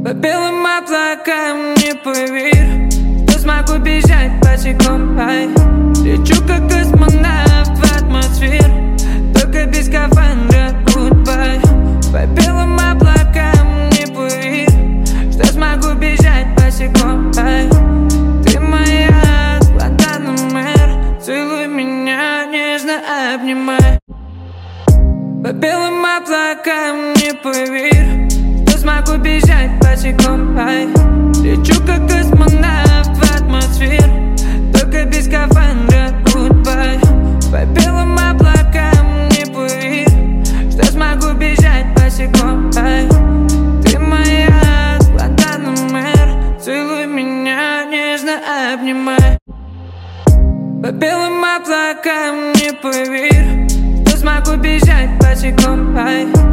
По белым облакам, не поверь, что смогу бежать босиком, ай. Лечу как космонавт в атмосферу, только без скафандра, goodbye. По белым облакам, не поверь, что смогу бежать босиком, ай. Ты моя Гвантанамер, целуй меня, нежно обнимай. По белым облакам, не поверь, что смогу бежать босиком, ай. Лечу как космонавт в атмосферу, только без скафандра, goodbye. По белым облакам, не поверь, что смогу бежать босиком, ай. Ты моя Гвантанамер, целуй меня, нежно обнимай. По белым облакам, не поверь, что смогу бежать босиком, ай.